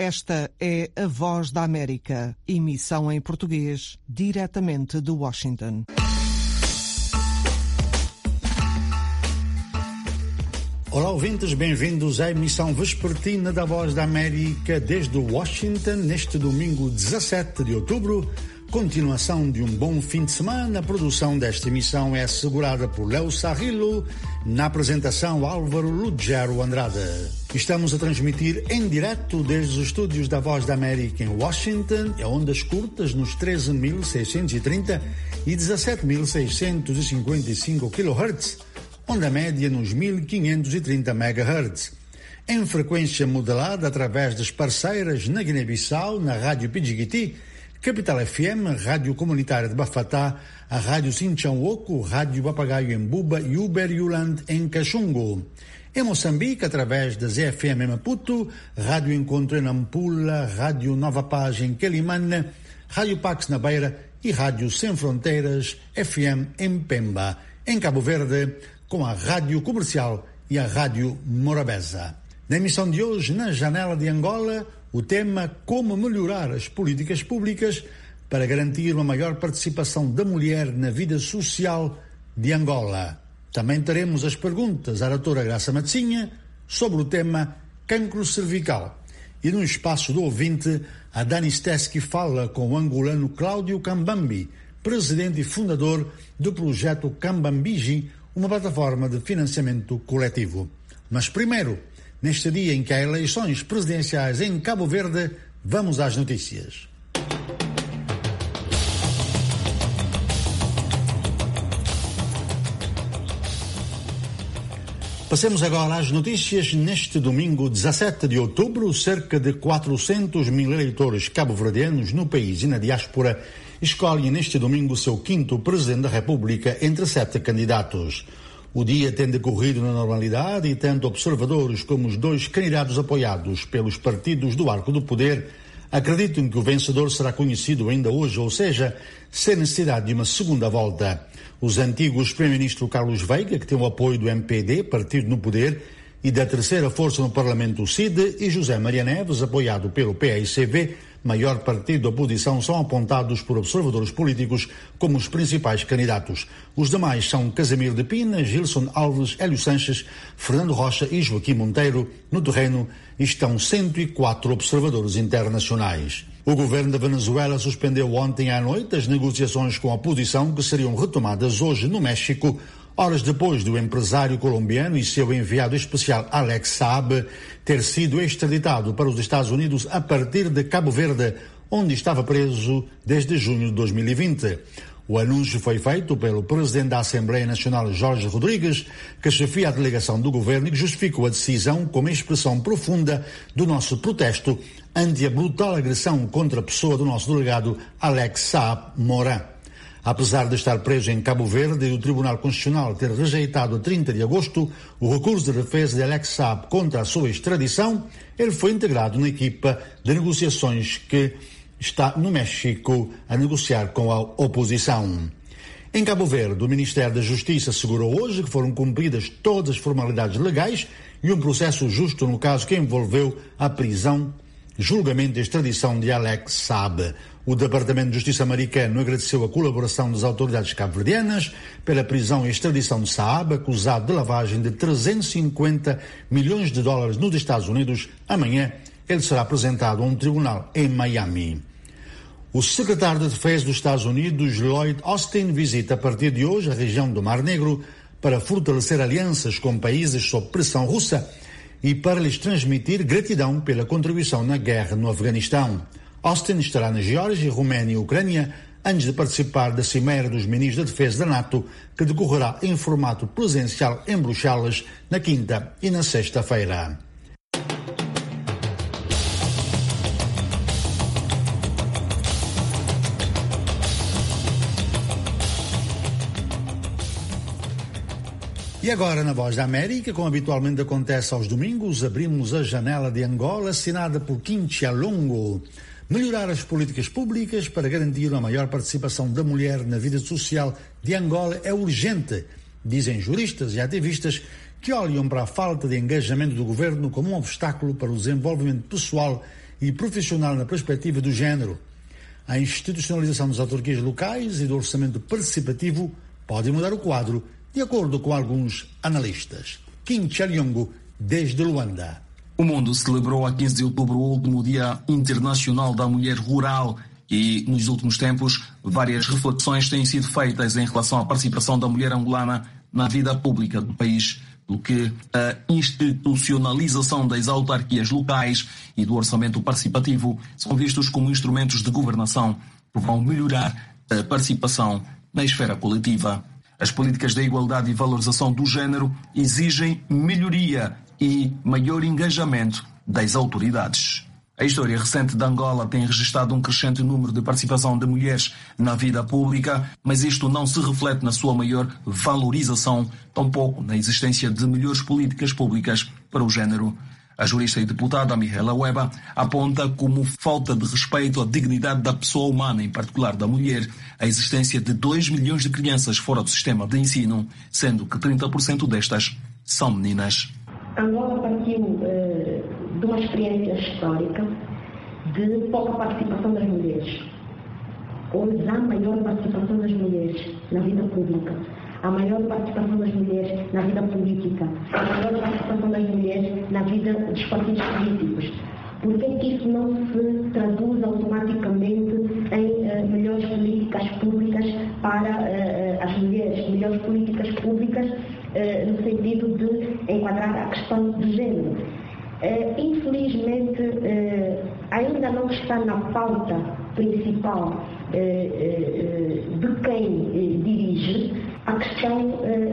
Esta é a Voz da América, emissão em português, diretamente de Washington. Olá, ouvintes, bem-vindos à emissão vespertina da Voz da América desde Washington, neste domingo 17 de outubro. Continuação de um bom fim de semana. A produção desta emissão é assegurada por Léo Sarrilo, na apresentação Álvaro Lugero Andrade. Estamos a transmitir em direto desde os estúdios da Voz da América em Washington, em ondas curtas nos 13.630 e 17.655 kHz, onda média nos 1.530 MHz. Em frequência modulada através das parceiras na Guiné-Bissau, na Rádio Pidjigiti, Capital FM, Rádio Comunitária de Bafatá, a Rádio Sinchão-Oco, Rádio Papagaio em Buba e Uber Yuland em Caxungo. Em Moçambique, através da ZFM em Maputo, Rádio Encontro em Nampula, Rádio Nova Paz em Quelimane, Rádio Pax na Beira e Rádio Sem Fronteiras, FM em Pemba. Em Cabo Verde, com a Rádio Comercial e a Rádio Morabeza. Na emissão de hoje, na Janela de Angola, o tema Como melhorar as políticas públicas para garantir uma maior participação da mulher na vida social de Angola. Também teremos as perguntas à doutora Graça Matzinha sobre o tema cancro cervical. E no espaço do ouvinte, a Dani Steski fala com o angolano Cláudio Cambambi, presidente e fundador do projeto Cambambigi, uma plataforma de financiamento coletivo. Mas primeiro, neste dia em que há eleições presidenciais em Cabo Verde, vamos às notícias. Passemos agora às notícias. Neste domingo, 17 de outubro, cerca de 400 mil eleitores cabo-verdianos no país e na diáspora escolhem neste domingo o seu quinto presidente da República entre 7 candidatos. O dia tem decorrido na normalidade e tanto observadores como os 2 candidatos apoiados pelos partidos do arco do poder acreditam que o vencedor será conhecido ainda hoje, ou seja, sem necessidade de uma segunda volta. Os antigos primeiro-ministro Carlos Veiga, que tem o apoio do MPD, partido no poder, e da terceira força no Parlamento, o CID, e José Maria Neves, apoiado pelo PAICV, maior partido da oposição, são apontados por observadores políticos como os principais candidatos. Os demais são Casimiro de Pina, Gilson Alves, Hélio Sanches, Fernando Rocha e Joaquim Monteiro. No terreno estão 104 observadores internacionais. O governo da Venezuela suspendeu ontem à noite as negociações com a oposição que seriam retomadas hoje no México, horas depois do empresário colombiano e seu enviado especial Alex Saab ter sido extraditado para os Estados Unidos a partir de Cabo Verde, onde estava preso desde junho de 2020. O anúncio foi feito pelo presidente da Assembleia Nacional, Jorge Rodrigues, que chefia a delegação do governo e que justificou a decisão como expressão profunda do nosso protesto ante a brutal agressão contra a pessoa do nosso delegado Alex Saab Morin. Apesar de estar preso em Cabo Verde e o Tribunal Constitucional ter rejeitado a 30 de agosto o recurso de defesa de Alex Saab contra a sua extradição, ele foi integrado na equipa de negociações que está no México a negociar com a oposição. Em Cabo Verde, o Ministério da Justiça assegurou hoje que foram cumpridas todas as formalidades legais e um processo justo no caso que envolveu a prisão, julgamento e extradição de Alex Saab. O Departamento de Justiça americano agradeceu a colaboração das autoridades cabo-verdianas pela prisão e extradição de Saab, acusado de lavagem de 350 milhões de dólares nos Estados Unidos. Amanhã ele será apresentado a um tribunal em Miami. O secretário de Defesa dos Estados Unidos, Lloyd Austin, visita a partir de hoje a região do Mar Negro para fortalecer alianças com países sob pressão russa e para lhes transmitir gratidão pela contribuição na guerra no Afeganistão. Austin estará na Geórgia, Roménia e Ucrânia antes de participar da Cimeira dos Ministros da Defesa da NATO, que decorrerá em formato presencial em Bruxelas na quinta e na sexta-feira. E agora, na Voz da América, como habitualmente acontece aos domingos, abrimos a Janela de Angola, assinada por Quintia Longo. Melhorar as políticas públicas para garantir uma maior participação da mulher na vida social de Angola é urgente, dizem juristas e ativistas que olham para a falta de engajamento do governo como um obstáculo para o desenvolvimento pessoal e profissional na perspectiva do género. A institucionalização das autarquias locais e do orçamento participativo pode mudar o quadro, de acordo com alguns analistas. Kim Chalyongo, desde Luanda. O mundo celebrou a 15 de outubro o último Dia Internacional da Mulher Rural e, nos últimos tempos, várias reflexões têm sido feitas em relação à participação da mulher angolana na vida pública do país, pelo que a institucionalização das autarquias locais e do orçamento participativo são vistos como instrumentos de governação que vão melhorar a participação na esfera coletiva. As políticas da igualdade e valorização do género exigem melhoria e maior engajamento das autoridades. A história recente de Angola tem registrado um crescente número de participação de mulheres na vida pública, mas isto não se reflete na sua maior valorização, tampouco na existência de melhores políticas públicas para o género. A jurista e deputada Mihaela Weba aponta como falta de respeito à dignidade da pessoa humana, em particular da mulher, a existência de 2 milhões de crianças fora do sistema de ensino, sendo que 30% destas são meninas. Angola partiu de uma experiência histórica de pouca participação das mulheres. Hoje há maior participação das mulheres na vida pública, há maior participação das mulheres na vida política, há maior participação das mulheres na vida dos partidos políticos. Por que é que isso não se traduz automaticamente em melhores políticas públicas para as mulheres, melhores políticas públicas no sentido de enquadrar a questão do género? Infelizmente, ainda não está na pauta principal de quem dirige a questão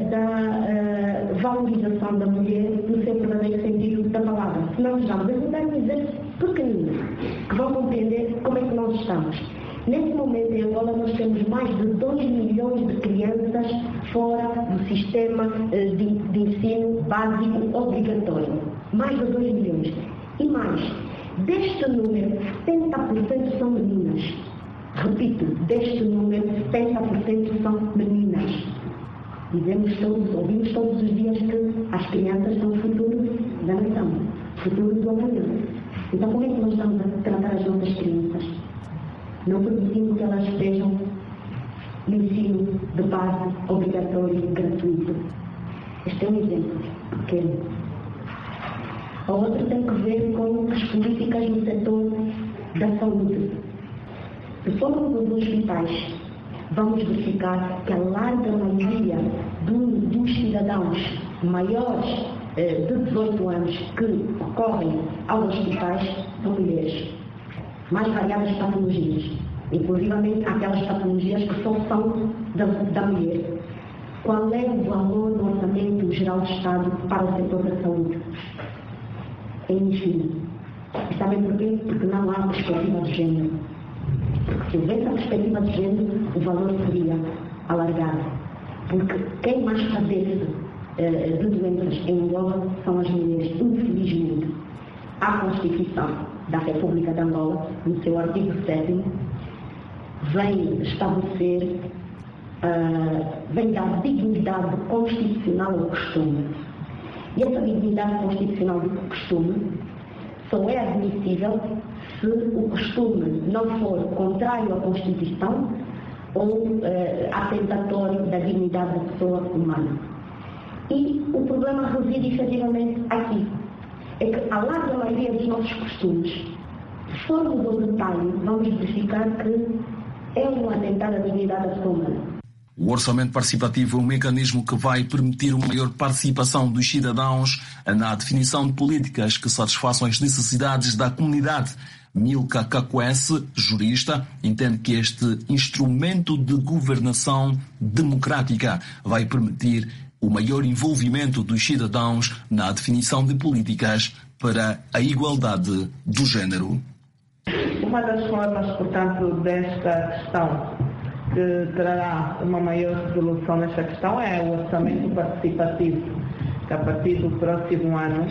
da valorização da mulher no seu verdadeiro sentido da palavra. Se não estamos a tentar dizer pequeninos, que vão compreender como é que nós estamos. Nesse momento em Angola nós temos mais de 2 milhões de crianças fora do sistema de ensino básico obrigatório. Mais de 2 milhões. E mais, deste número, 70% são meninas. Repito, deste número, 70% são meninas. Ouvimos todos os dias que as crianças são o futuro da nação, o futuro do amanhã. Então, como é que nós estamos a tratar as nossas crianças? Não permitindo que elas estejam no ensino de base obrigatório e gratuito. Este é um exemplo pequeno. A outra tem que ver com as políticas no setor da saúde. Se formos nos hospitais, vamos verificar que a larga maioria dos cidadãos maiores de 18 anos que ocorrem aos hospitais são mulheres. Mais variadas patologias, inclusivamente aquelas patologias que são da mulher. Qual é o valor do orçamento geral do Estado para o setor da saúde? É ínfimo. E sabem porquê? Porque não há perspectiva de género. Porque se houvesse a perspectiva de género, o valor seria alargado. Porque quem mais padece de doenças em Angola são as mulheres, infelizmente. A Constituição da República de Angola, no seu artigo 7º, vem estabelecer, vem dar dignidade constitucional ao costume. E essa dignidade constitucional do costume só é admissível se o costume não for contrário à Constituição ou atentatório da dignidade da pessoa humana. E o problema reside efetivamente aqui. É que a larga maioria dos nossos costumes, se formos ao detalhe, vamos verificar que é um atentado à dignidade da pessoa humana. O orçamento participativo é um mecanismo que vai permitir uma maior participação dos cidadãos na definição de políticas que satisfaçam as necessidades da comunidade. Milka Kakwese, jurista, entende que este instrumento de governação democrática vai permitir o maior envolvimento dos cidadãos na definição de políticas para a igualdade do género. Uma das formas, portanto, desta questão que trará uma maior resolução nesta questão é o orçamento participativo, que a partir do próximo ano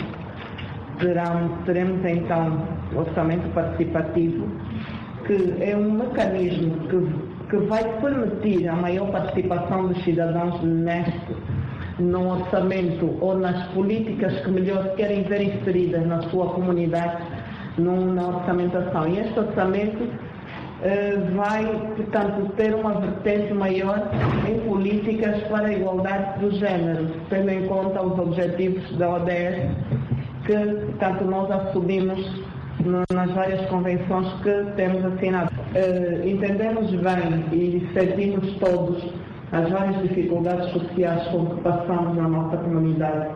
teremos então o orçamento participativo, que é um mecanismo que vai permitir a maior participação dos cidadãos no orçamento ou nas políticas que melhor querem ver inseridas na sua comunidade, na orçamentação. E este orçamento vai, portanto, ter uma vertente maior em políticas para a igualdade do género, tendo em conta os objetivos da ODS que, portanto, nós assumimos nas várias convenções que temos assinado. Entendemos bem e sentimos todos as várias dificuldades sociais com que passamos na nossa comunidade.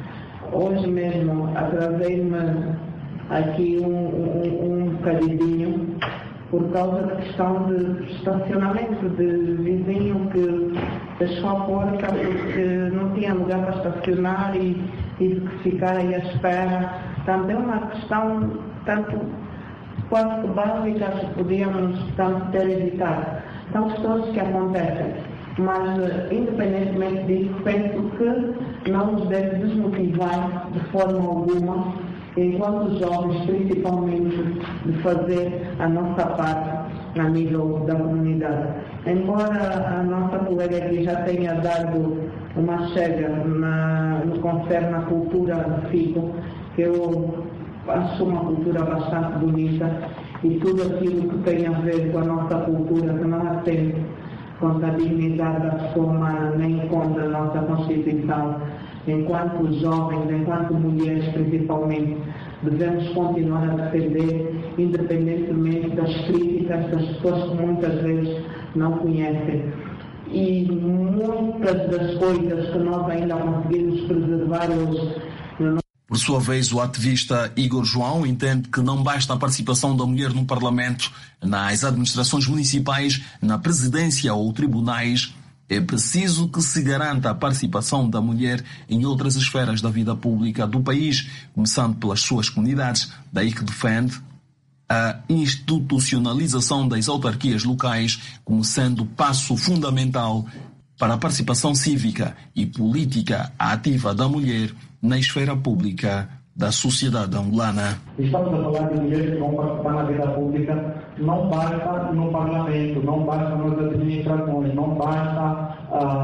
Hoje mesmo atrasei-me aqui um bocadinho por causa da questão de estacionamento, de vizinho que deixou a porta porque não tinha lugar para estacionar e tive que ficar aí à espera. Portanto, é uma questão tanto quase que básica que podíamos ter evitado. São questões que acontecem, mas independentemente disso, penso que não nos deve desmotivar de forma alguma, enquanto jovens, principalmente, de fazer a nossa parte a nível da comunidade. Embora a nossa colega aqui já tenha dado uma chega no que concerne à cultura do Figo, que eu acho uma cultura bastante bonita, e tudo aquilo que tem a ver com a nossa cultura, que não atende contra a dignidade da pessoa humana, nem contra a nossa Constituição, enquanto jovens, enquanto mulheres principalmente, devemos continuar a defender, independentemente das críticas das pessoas que muitas vezes não conhecem. E muitas das coisas que nós ainda conseguimos preservar hoje. Por sua vez, o ativista Igor João entende que não basta a participação da mulher no Parlamento, nas administrações municipais, na presidência ou tribunais. É preciso que se garanta a participação da mulher em outras esferas da vida pública do país, começando pelas suas comunidades. Daí que defende a institucionalização das autarquias locais como sendo passo fundamental para a participação cívica e política ativa da mulher na esfera pública da sociedade angolana. Estamos a falar de mulheres que vão participar na vida pública, não basta no Parlamento, não basta nas administrações, não basta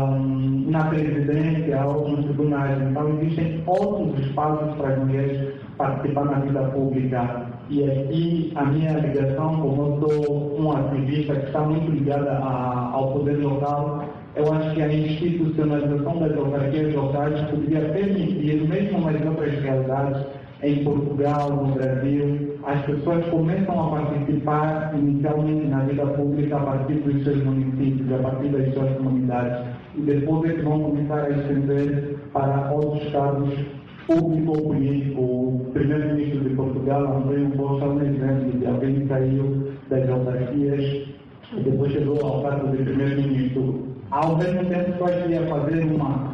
na presidência ou nos tribunais. Então existem outros espaços para as mulheres participar na vida pública. E aqui a minha ligação, como eu sou um ativista que está muito ligada ao poder local, eu acho que a institucionalização das autarquias locais poderia permitir, mesmo nas outras realidades, em Portugal, no Brasil, as pessoas começam a participar inicialmente na vida pública a partir dos seus municípios, a partir das suas comunidades, e depois é que vão começar a estender para outros cargos público ou político. O primeiro-ministro de Portugal, António Costa, é um exemplo de alguém que saiu das autarquias e depois chegou ao cargo de primeiro-ministro. Ao mesmo tempo, estou aqui a fazer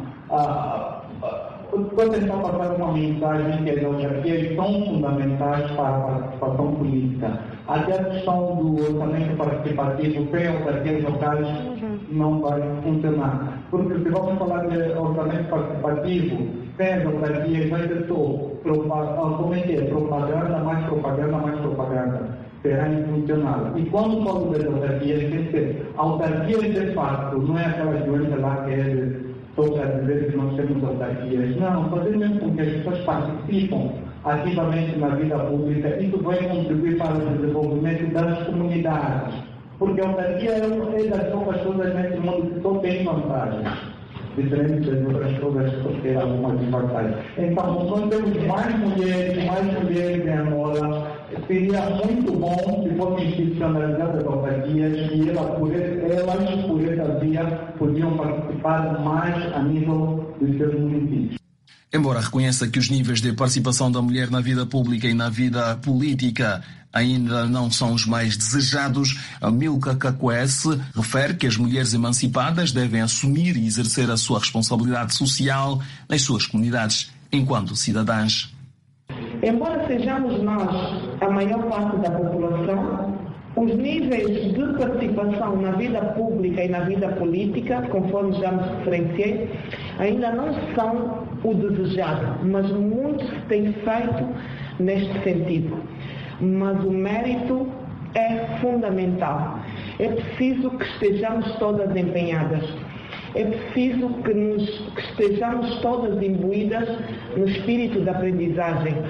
estou tentando passar uma mensagem que as autarquias são fundamentais para a participação política. Até a questão do orçamento participativo sem autarquias locais não vai funcionar. Porque se vamos falar de orçamento participativo, sem as autarquias vai ser só propaganda, mais propaganda, mais propaganda. Será infuncional. E quando falo das autarquias, tem que ser autarquias de fato, não é aquela doença lá que é só para dizer que nós temos autarquias. Não, fazer mesmo com que as pessoas participam ativamente na vida pública, isso vai contribuir para o desenvolvimento das comunidades. Porque a autarquia é das poucas coisas nesse mundo que só tem vantagens, diferente das outras coisas que só tem algumas desvantagens. Então, nós temos mais mulheres em Angola. Seria muito bom se fossem institucionalizadas as autarquias e elas, por essa via, podiam participar mais a nível dos seus municípios. Embora reconheça que os níveis de participação da mulher na vida pública e na vida política ainda não são os mais desejados, a Milka Kakwese refere que as mulheres emancipadas devem assumir e exercer a sua responsabilidade social nas suas comunidades enquanto cidadãs. Embora sejamos nós a maior parte da população, os níveis de participação na vida pública e na vida política, conforme já me referenciei, ainda não são o desejado, mas muito se tem feito neste sentido. Mas o mérito é fundamental. É preciso que estejamos todas empenhadas. É preciso que estejamos todas imbuídas no espírito da aprendizagem,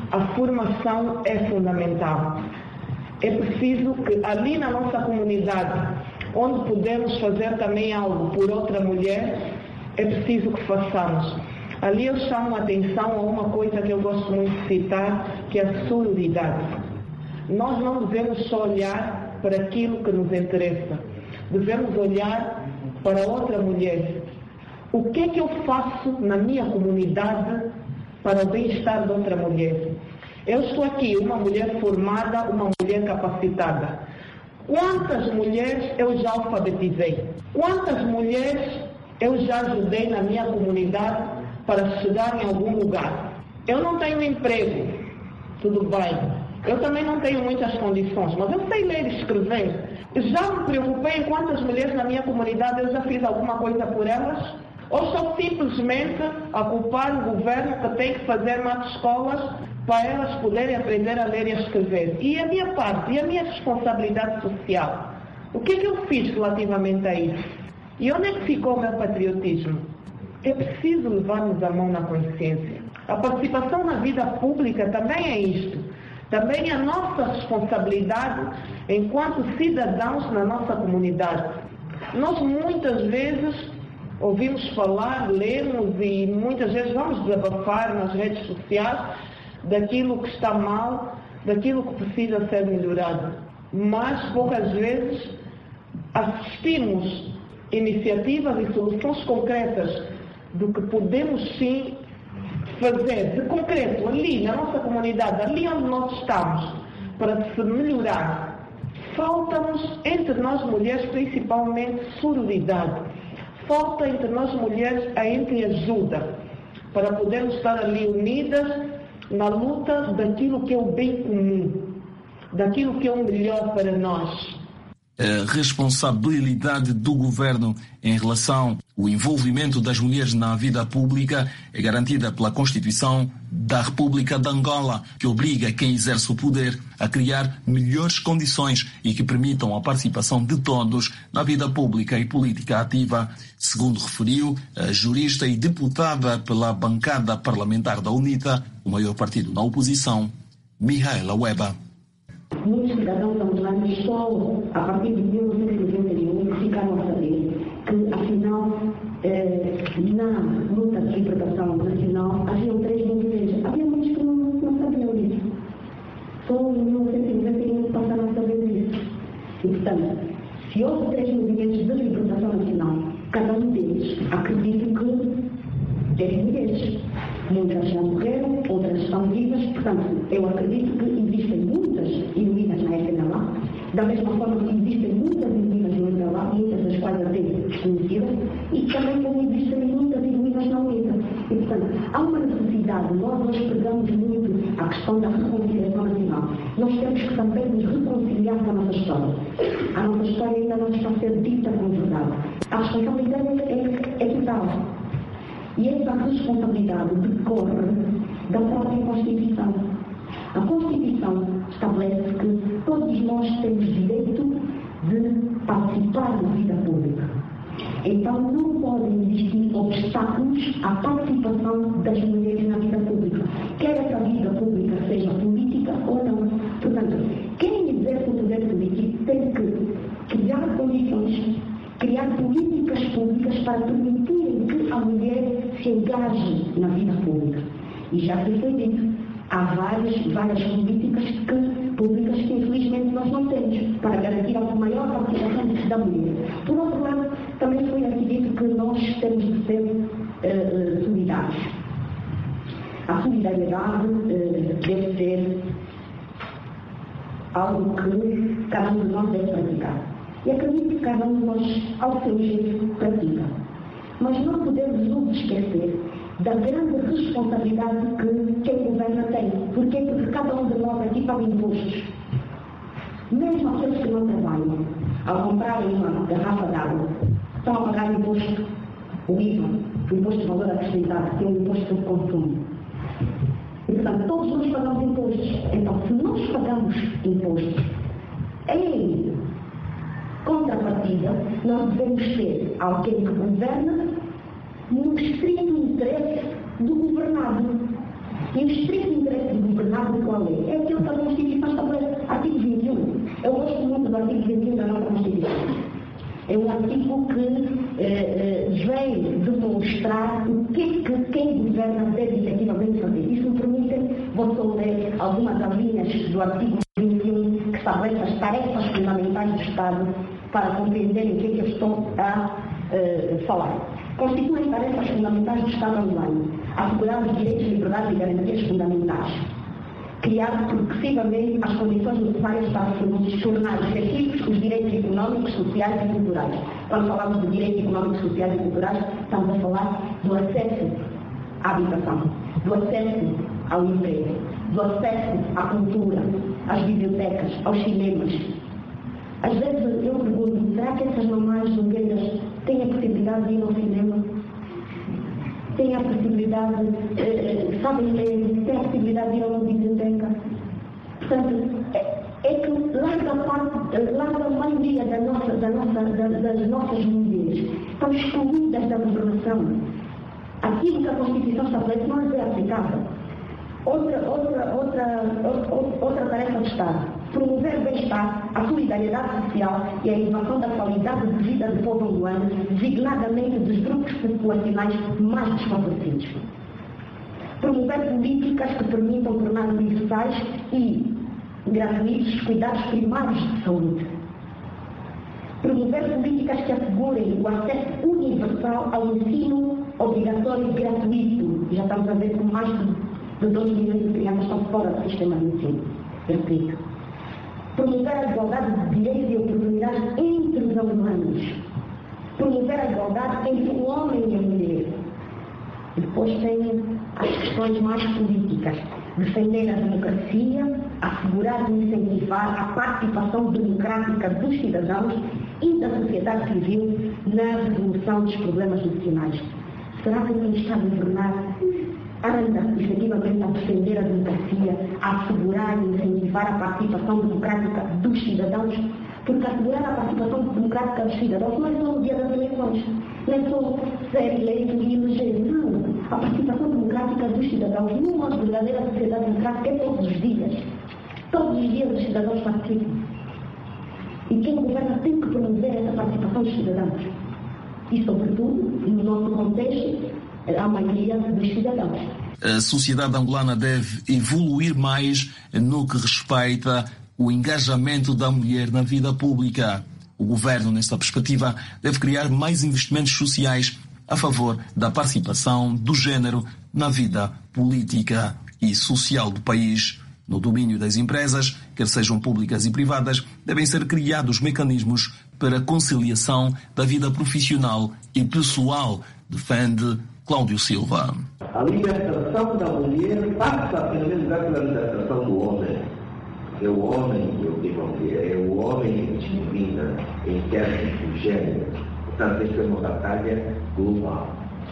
a formação é fundamental. É preciso que ali na nossa comunidade, onde podemos fazer também algo por outra mulher, é preciso que façamos. Ali eu chamo a atenção a uma coisa que eu gosto muito de citar, que é a sororidade. Nós não devemos só olhar para aquilo que nos interessa, devemos olhar para outra mulher. O que é que eu faço na minha comunidade para o bem-estar de outra mulher? Eu estou aqui, uma mulher formada, uma mulher capacitada. Quantas mulheres eu já alfabetizei? Quantas mulheres eu já ajudei na minha comunidade para chegar em algum lugar? Eu não tenho emprego, tudo bem. Eu também não tenho muitas condições, mas eu sei ler e escrever. Já me preocupei em quantas mulheres na minha comunidade eu já fiz alguma coisa por elas? Ou só simplesmente a culpar o governo que tem que fazer mais escolas para elas poderem aprender a ler e a escrever? E a minha parte, e a minha responsabilidade social? O que é que eu fiz relativamente a isso? E onde é que ficou o meu patriotismo? É preciso levarmos a mão na consciência. A participação na vida pública também é isto. Também é a nossa responsabilidade enquanto cidadãos na nossa comunidade. Nós muitas vezes ouvimos falar, lemos e muitas vezes vamos desabafar nas redes sociais daquilo que está mal, daquilo que precisa ser melhorado. Mas poucas vezes assistimos iniciativas e soluções concretas do que podemos sim fazer de concreto ali na nossa comunidade, ali onde nós estamos, para se melhorar. Falta-nos entre nós mulheres principalmente sororidade. Falta entre nós mulheres a entreajuda para podermos estar ali unidas na luta daquilo que é o bem comum, daquilo que é o melhor para nós. A responsabilidade do governo em relação ao envolvimento das mulheres na vida pública é garantida pela Constituição da República de Angola, que obriga quem exerce o poder a criar melhores condições e que permitam a participação de todos na vida pública e política ativa, segundo referiu a jurista e deputada pela bancada parlamentar da UNITA, o maior partido na oposição, Mihaela Weba. Muitos cidadãos angolanos só a partir de 1991 ficaram a saber que, afinal, na luta de libertação nacional haviam 3 movimentos. Havia muitos que não sabiam disso. Só em 1991 passaram a saber disso. E, portanto, se houve 3 movimentos de libertação nacional, cada um deles acredito que é mulheres. Muitas já morreram, outras estão vivas, portanto, eu acredito que existem muitas heroínas na FNLA, da mesma forma que existem muitas heroínas no FNLA, muitas das quais até desconhecidas, e também como existem muitas heroínas na UNITA. E, portanto, há uma necessidade, nós hoje pegamos muito a questão da reconciliação nacional. Nós temos que também nos reconciliar com a nossa história. A nossa história ainda não está a ser dita com verdade. A responsabilidade é total. E essa responsabilidade decorre da própria Constituição. A Constituição estabelece que todos nós temos direito de participar na vida pública. Então não podem existir obstáculos à participação das mulheres na vida pública, quer essa vida pública seja política ou não. Portanto, quem exerce o poder político tem que criar condições, criar políticas públicas para permitirem que a mulher se engaje na vida pública. E já se foi dito, há várias políticas públicas que infelizmente nós não temos para garantir a maior participação da mulher. Por outro lado, também foi aqui dito que nós temos de ser solidários. A solidariedade deve ser algo que cada um de nós deve praticar. E acredito que cada um de nós, ao seu jeito, pratica. Mas não podemos nos esquecer da grande responsabilidade que quem governa tem. Porquê? Porque cada um de nós aqui paga impostos. Mesmo aqueles que não trabalham, ao comprarem uma garrafa d'água, estão a pagar imposto, o IVA, o imposto de valor acrescentado, que é o imposto de consumo. E, portanto, todos nós pagamos impostos. Então, se nós pagamos impostos, em contrapartida, nós devemos ter alguém que governa no estrito interesse do governado. E o estrito interesse do governado qual é? É aquilo que a Constituição estabelece, artigo 21. Eu gosto muito do artigo 21 da nossa Constituição. É um artigo que vem demonstrar o que quem governa deve efetivamente fazer. Isso me permite, vou só ler algumas das linhas do artigo 21 que estabelece as tarefas fundamentais do Estado para compreenderem o que eu estou a falar. Constituem tarefas fundamentais do Estado angolano, assegurar os direitos, liberdades e garantias fundamentais, criar progressivamente as condições necessárias para tornar efetivos os direitos económicos, sociais e culturais. Quando falamos de direitos económicos, sociais e culturais, estamos a falar do acesso à habitação, do acesso ao emprego, do acesso à cultura, às bibliotecas, aos cinemas. Às vezes eu pergunto, será que essas mamães jogueiras têm a possibilidade de ir ao cinema? Têm a possibilidade, sabem ler, têm a possibilidade de ir a uma biblioteca? Portanto, é que larga a maioria das nossas mulheres estão excluídas da governação. Aquilo que a Constituição estabelece não é aplicável. Outra tarefa do Estado. Promover o bem-estar, a solidariedade social e a elevação da qualidade de vida do povo angolano, designadamente dos grupos populacionais mais desfavorecidos. Promover políticas que permitam tornar universais e gratuitos os cuidados primários de saúde. Promover políticas que assegurem o acesso universal ao ensino obrigatório e gratuito. Já estamos a ver que mais de 2 milhões de crianças estão fora do sistema de ensino gratuito. Promover a igualdade de direitos e oportunidades entre os angolanos. Promover a igualdade entre o homem e a mulher. E depois tem as questões mais políticas. Defender a democracia, assegurar e incentivar a participação democrática dos cidadãos e da sociedade civil na resolução dos problemas nacionais. Será que quem está a governar anda efetivamente a defender a democracia, a assegurar e incentivar a participação democrática dos cidadãos? Porque assegurar a participação democrática dos cidadãos não é só no dia das eleições, não é só ser eleito e eleger, não. A participação democrática dos cidadãos numa verdadeira sociedade democrática é todos os dias. Todos os dias os cidadãos participam. E quem governa tem que promover essa participação dos cidadãos. E, sobretudo, no nosso contexto, a maioria dos cidadãos. A sociedade angolana deve evoluir mais no que respeita o engajamento da mulher na vida pública. O governo, nesta perspectiva, deve criar mais investimentos sociais a favor da participação do género na vida política e social do país. No domínio das empresas, quer sejam públicas e privadas, devem ser criados mecanismos para a conciliação da vida profissional e pessoal, defende Cláudio Silva. A libertação da mulher passa, pelo menos, pela libertação do homem. É o homem, eu digo que é o homem que discrimina em termos de gênero. Portanto, esta é uma batalha global.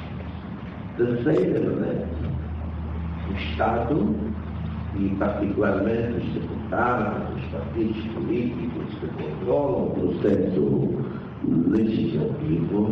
Terceiro elemento, o Estado, e particularmente os deputados, os partidos políticos que controlam o processo legislativo,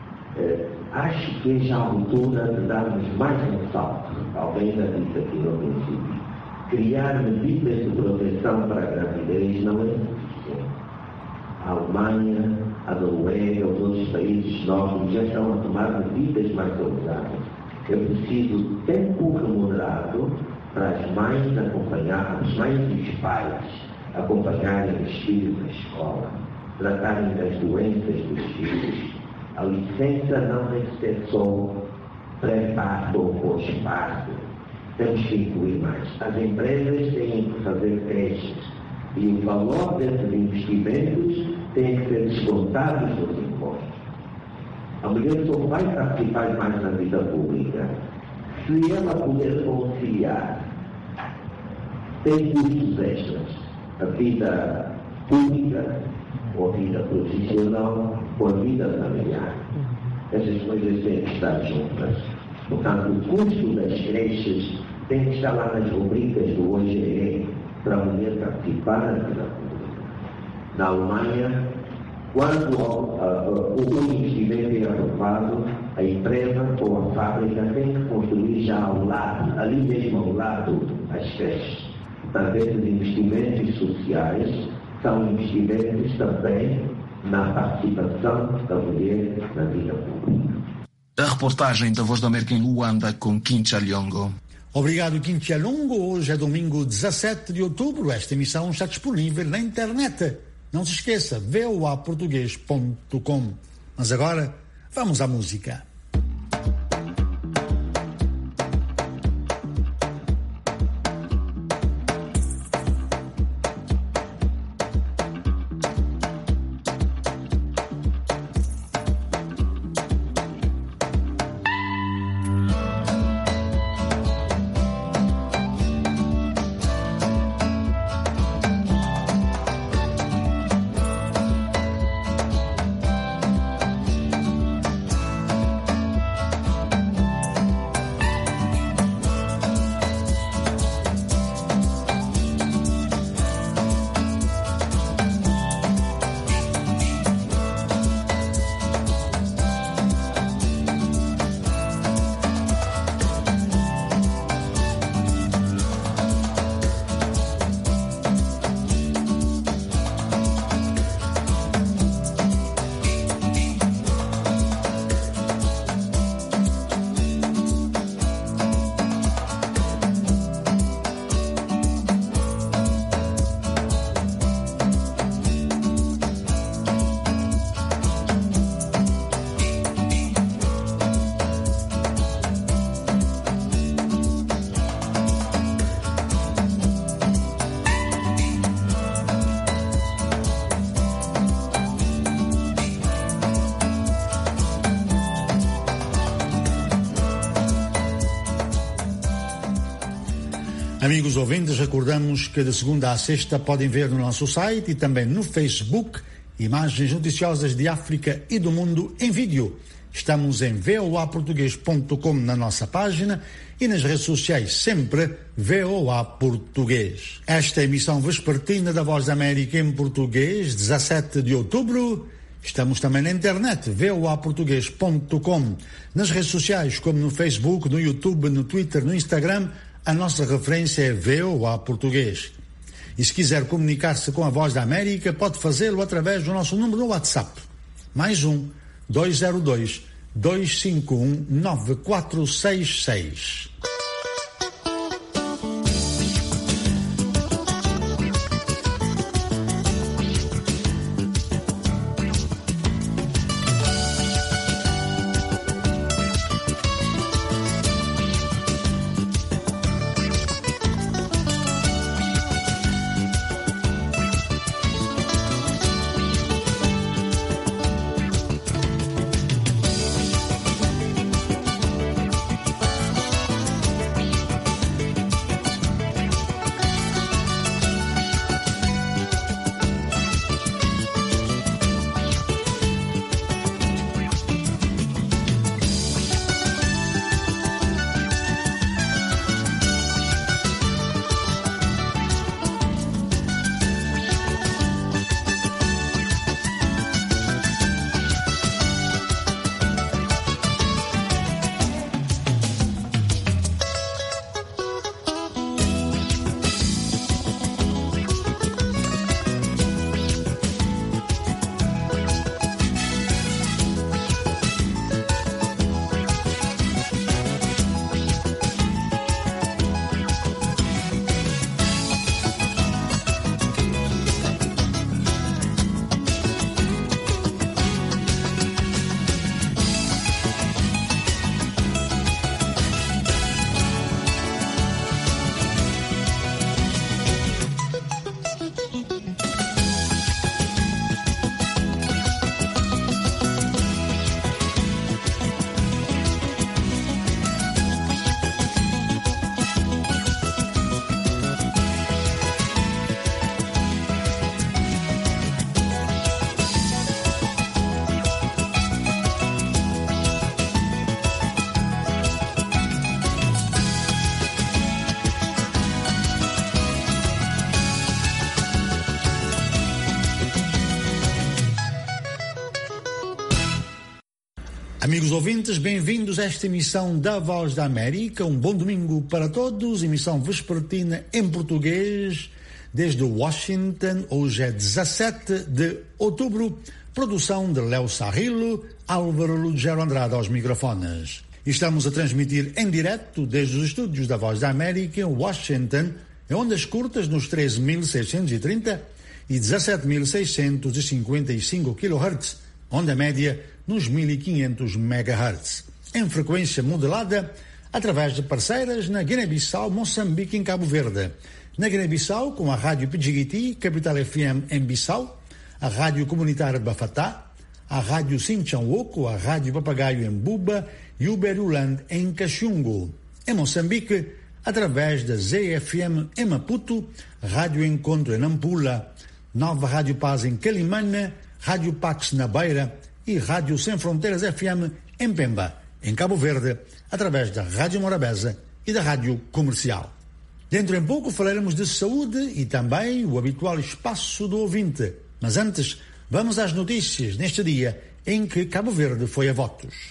acho que é já a altura de darmos mais um salto, talvez já disse aqui no princípio. Criar medidas de proteção para a gravidez não é suficiente. A Alemanha, a Noruega, os outros países nórdicos já estão a tomar medidas mais ousadas. É preciso tempo remunerado para as mães acompanhar, as mães e os pais acompanharem os filhos na escola, tratarem das doenças dos filhos. A licença não deve ser só pré-parto ou pós-parto. Temos que incluir mais. As empresas têm que fazer creches e o valor desses investimentos tem que ser descontado dos impostos. A mulher só vai participar mais na vida pública se ela puder conciliar, tem custos extras, a vida pública ou a vida profissional ou a vida familiar. Essas coisas têm que estar juntas. Portanto, o custo das creches tem que estar lá nas rubricas do OGE para a mulher participar da vida pública. Na Alemanha, Quando o investimento é aprovado, a empresa ou a fábrica tem que construir já ao lado, ali mesmo ao lado, as creches. Portanto, esses investimentos sociais são investimentos também na participação da mulher na vida pública. A reportagem da Voz da América em Luanda com Quincha Longo. Obrigado, Quincha Longo. Hoje é domingo 17 de outubro. Esta emissão está disponível na internet. Não se esqueça, voaportugues.com. Mas agora, vamos à música. Amigos ouvintes, recordamos que de segunda a sexta podem ver no nosso site e também no Facebook imagens noticiosas de África e do mundo em vídeo. Estamos em voaportugues.com na nossa página e nas redes sociais sempre VOA Português. Esta emissão vespertina da Voz da América em português, 17 de outubro. Estamos também na internet, voaportugues.com. Nas redes sociais, como no Facebook, no YouTube, no Twitter, no Instagram, a nossa referência é VOA Português. E se quiser comunicar-se com a Voz da América, pode fazê-lo através do nosso número no WhatsApp. Mais 202-251-9466. Amigos ouvintes, bem-vindos a esta emissão da Voz da América. Um bom domingo para todos, emissão vespertina em português desde Washington. Hoje é 17 de outubro, produção de Léo Sarrilo, Álvaro Lugero Andrade aos microfones. Estamos a transmitir em direto desde os estúdios da Voz da América em Washington, em ondas curtas nos 13.630 e 17.655 kHz, onda média nos 1.500 MHz, em frequência modulada através de parceiras na Guiné-Bissau, Moçambique e em Cabo Verde. Na Guiné-Bissau, com a Rádio Pidjigiti, Capital FM em Bissau, a Rádio Comunitária Bafatá, a Rádio Simchanwoko, a Rádio Papagaio em Buba e o Beruland em Caxungo. Em Moçambique, através da ZFM em Maputo, Rádio Encontro em Nampula, Nova Rádio Paz em Quelimane, Rádio Pax na Beira e Rádio Sem Fronteiras FM em Pemba, em Cabo Verde, através da Rádio Morabeza e da Rádio Comercial. Dentro em pouco falaremos de saúde e também o habitual espaço do ouvinte. Mas antes, vamos às notícias neste dia em que Cabo Verde foi a votos.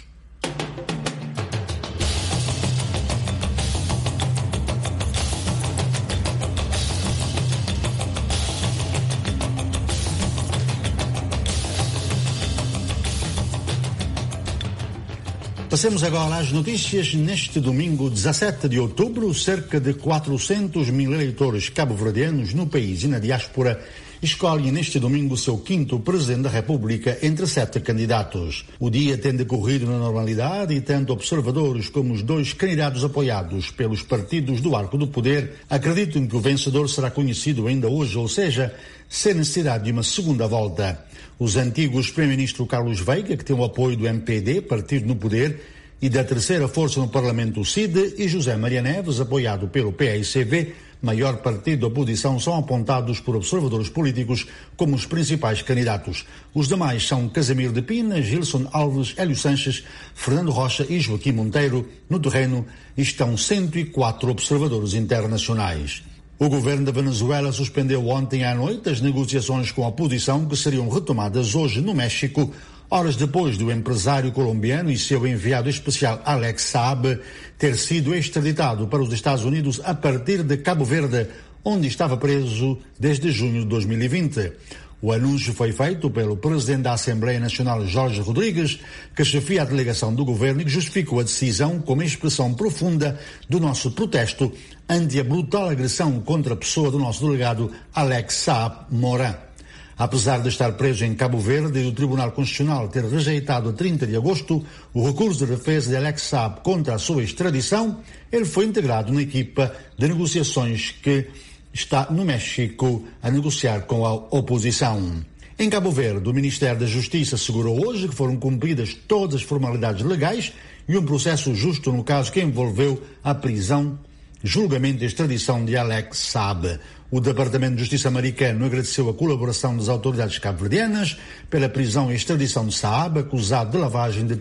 Passemos agora às notícias. Neste domingo, 17 de outubro, cerca de 400 mil eleitores cabo-verdianos no país e na diáspora escolhem neste domingo o seu quinto presidente da República entre 7 candidatos. O dia tem decorrido na normalidade e tanto observadores como os 2 candidatos apoiados pelos partidos do Arco do Poder acreditam que o vencedor será conhecido ainda hoje, ou seja, sem necessidade de uma segunda volta. Os antigos Primeiro-Ministro Carlos Veiga, que tem o apoio do MPD, Partido no Poder, e da terceira força no Parlamento, o CID, e José Maria Neves, apoiado pelo PAICV, maior partido da oposição, são apontados por observadores políticos como os principais candidatos. Os demais são Casimiro de Pina, Gilson Alves, Hélio Sanches, Fernando Rocha e Joaquim Monteiro. No terreno estão 104 observadores internacionais. O governo da Venezuela suspendeu ontem à noite as negociações com a oposição que seriam retomadas hoje no México, horas depois do empresário colombiano e seu enviado especial Alex Saab ter sido extraditado para os Estados Unidos a partir de Cabo Verde, onde estava preso desde junho de 2020. O anúncio foi feito pelo presidente da Assembleia Nacional, Jorge Rodrigues, que chefia a delegação do governo e que justificou a decisão como expressão profunda do nosso protesto ante a brutal agressão contra a pessoa do nosso delegado Alex Saab Morin. Apesar de estar preso em Cabo Verde e o Tribunal Constitucional ter rejeitado a 30 de agosto o recurso de defesa de Alex Saab contra a sua extradição, ele foi integrado na equipa de negociações que está no México a negociar com a oposição. Em Cabo Verde, o Ministério da Justiça assegurou hoje que foram cumpridas todas as formalidades legais e um processo justo no caso que envolveu a prisão, julgamento e extradição de Alex Saab. O Departamento de Justiça americano agradeceu a colaboração das autoridades cabo-verdianas pela prisão e extradição de Saab, acusado de lavagem de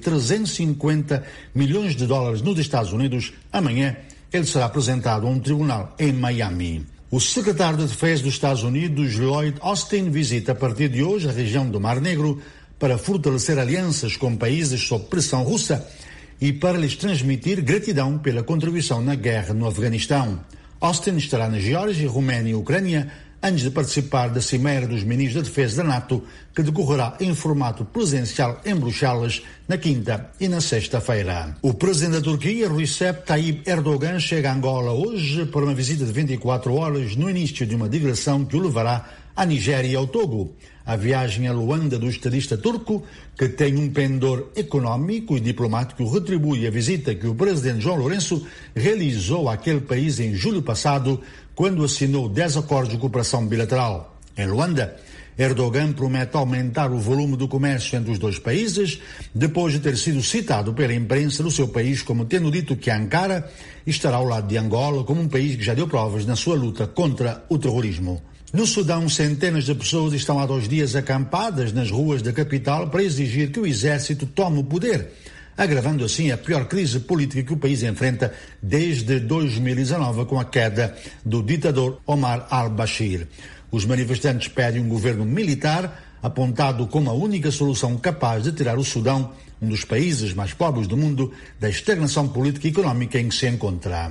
350 milhões de dólares nos Estados Unidos. Amanhã ele será apresentado a um tribunal em Miami. O secretário de Defesa dos Estados Unidos, Lloyd Austin, visita a partir de hoje a região do Mar Negro para fortalecer alianças com países sob pressão russa e para lhes transmitir gratidão pela contribuição na guerra no Afeganistão. Austin estará na Geórgia, Roménia e Ucrânia antes de participar da Cimeira dos Ministros da Defesa da NATO, que decorrerá em formato presencial em Bruxelas na quinta e na sexta-feira. O presidente da Turquia, Recep Tayyip Erdogan, chega a Angola hoje para uma visita de 24 horas no início de uma digressão que o levará à Nigéria e ao Togo. A viagem a Luanda do estadista turco, que tem um pendor econômico e diplomático, retribui a visita que o presidente João Lourenço realizou àquele país em julho passado, quando assinou 10 acordos de cooperação bilateral. Em Luanda, Erdogan promete aumentar o volume do comércio entre os dois países, depois de ter sido citado pela imprensa do seu país como tendo dito que Ankara estará ao lado de Angola como um país que já deu provas na sua luta contra o terrorismo. No Sudão, centenas de pessoas estão há 2 dias acampadas nas ruas da capital para exigir que o exército tome o poder, agravando assim a pior crise política que o país enfrenta desde 2019 com a queda do ditador Omar al-Bashir. Os manifestantes pedem um governo militar, apontado como a única solução capaz de tirar o Sudão, um dos países mais pobres do mundo, da estagnação política e económica em que se encontra.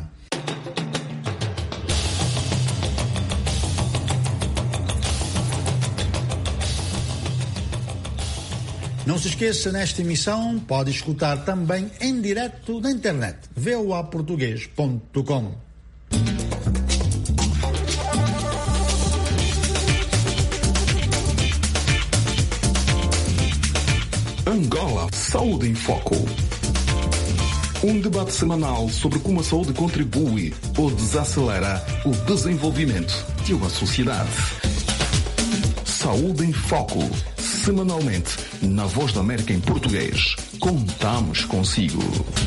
Não se esqueça, nesta emissão pode escutar também em direto na internet, voaportugues.com. Angola Saúde em Foco. Um debate semanal sobre como a saúde contribui ou desacelera o desenvolvimento de uma sociedade. Saúde em Foco. Semanalmente, na Voz da América em português. Contamos consigo.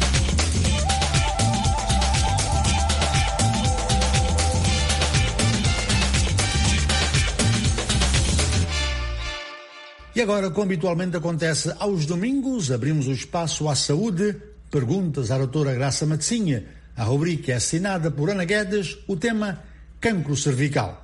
E agora, como habitualmente acontece aos domingos, abrimos o espaço à saúde. Perguntas à doutora Graça Matezinha. A rubrica é assinada por Ana Guedes. O tema, cancro cervical.